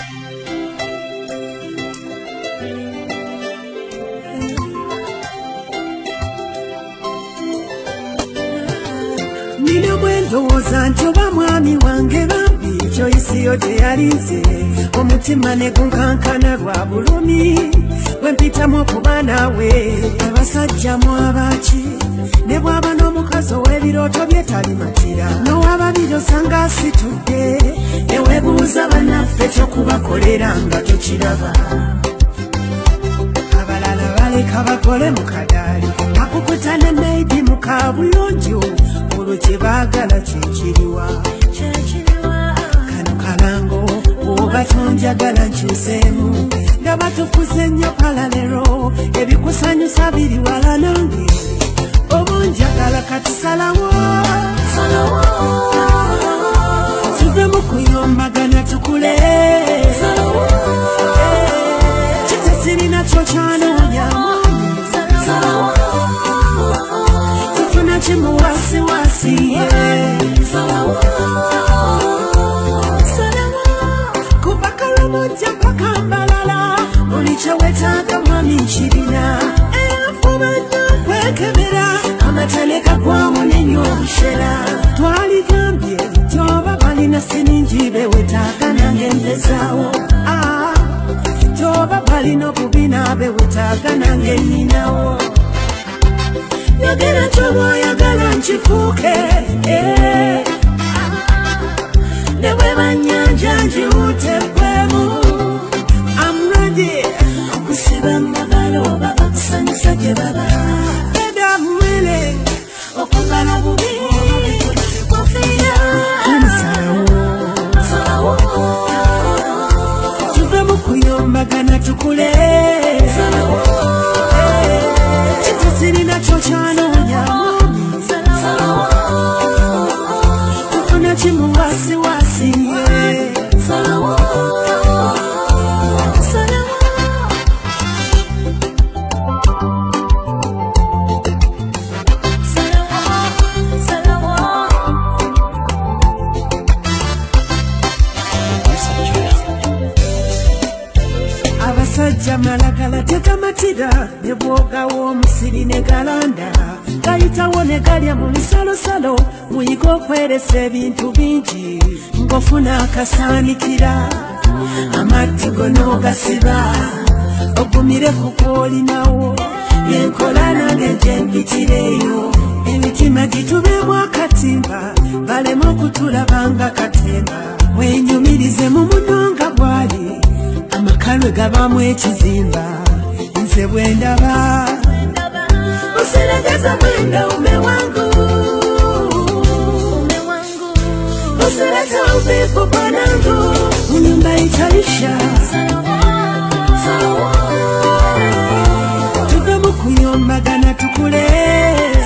Nina bwendowoza nti oba mwami wange bambi ekyoyisi yo teyalinze omutima ne gunkankana lwa bulumi bwe mpitamu okuba naawe abasajja mu abaki ne bw'aba n'omukazi ow'ebirooto bye talimatira n'owababiri osanga asitudde ne weebuuza bannaffe kyokubakolera nga tokiraba abalala baleka bakole mu kadaali akukuta ne meidi mu kaabuyonjo olwo kye baagala kyekiriwa kano kalango oba tonjagala nkyuseemu nga batukuze nnyo palalero ebikusanyusa biri wala nange obunjagala katusalawo tuve mu kuyombagana tukule kitesirina kyo kyanoonya tufuna kimu wasiwasi kuva kalomojja paka mbalala buli kye wetaaga mwami nkirina fuba nnyo kwekebera amatale gagwamu nenyo obushera twaligambye toba balina siningi bewetaaga nange mpezaawo toba balina obubina bewetaaga nange nninawo yogera kyoba oyagala nkifuuke ne bwe bannyanja njiwutekwemu amradi okusiba amagalo oba bakusanyusa gye baba edamwele okugala bubi kofiira nsalawo tuve mu kuyombagana tukule kitesirina kyo kyanoonya tufuna kimu wasiwasi abasajja malagala tegamatira ne bwogawo omusiri ne galanda gayitawo ne galya mu misalosalo muyiga okweresa ebintu bingi ng'ofuna akasaanikira amatti gon'ogasiba ogumire ku kwolinawo yenkola nange nje mpitireeyo emitima gitubeemu akatimba baleme okutulabanga katemba wenyumirize mu munonga bwali amakalwe gabamu ekizimba nze bwe ndaba usiregeza mwenda ume wangu usileta uvivu bwanangu nyumba itaisha tuve mu kuyombagana tukule